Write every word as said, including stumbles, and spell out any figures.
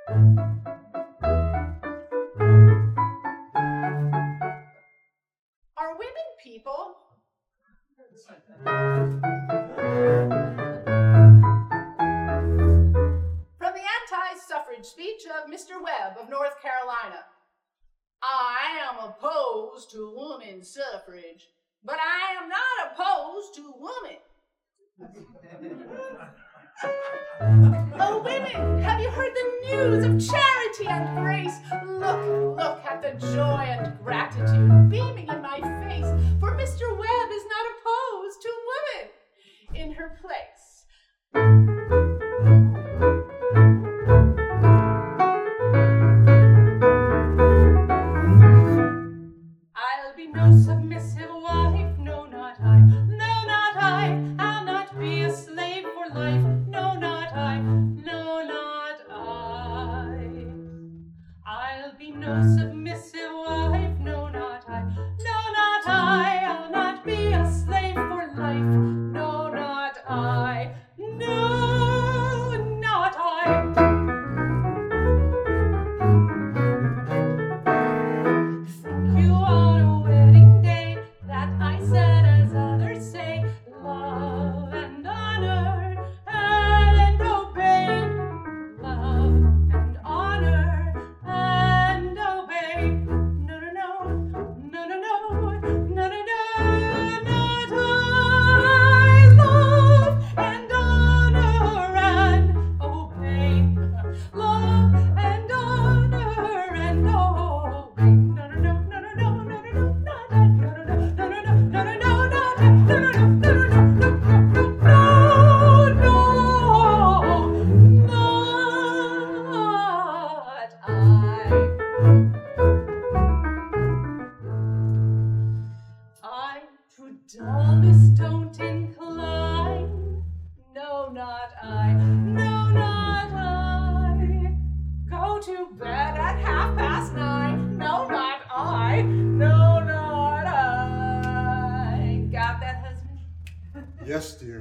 Are women people? From the anti-suffrage speech of Mister Webb of North Carolina. I am opposed to women's suffrage, but I am not opposed to women. Oh, women, have you heard the news of charity and grace? Look, look at the joy and gratitude beaming in my face, for Mister Webb is not opposed to woman in her place. I'll be no submissive wife, no, not I, no, not I, I'll not be a slave for life, no, not I, no, not I. I'll be no submissive wife, no, not I, no, not I, I'll not be a slave for life, no, not I, no, not I. Think you on a wedding day that I said, as others say, love and honor and obey, love and honor and obey. No, no, no, no, no, no, no, no, no, not I. Love and honor and obey, love and honor and obey. No, no, no, no, no, no, no, no, not I. No, no, no, no, no, no, no, no, not I. No, no, no, no, no, no, no, no, not I. I to dullness don't incline. No, not I. No, not I. Go to bed at half past nine. No, not I. No, not I. Got that, husband? Yes, dear.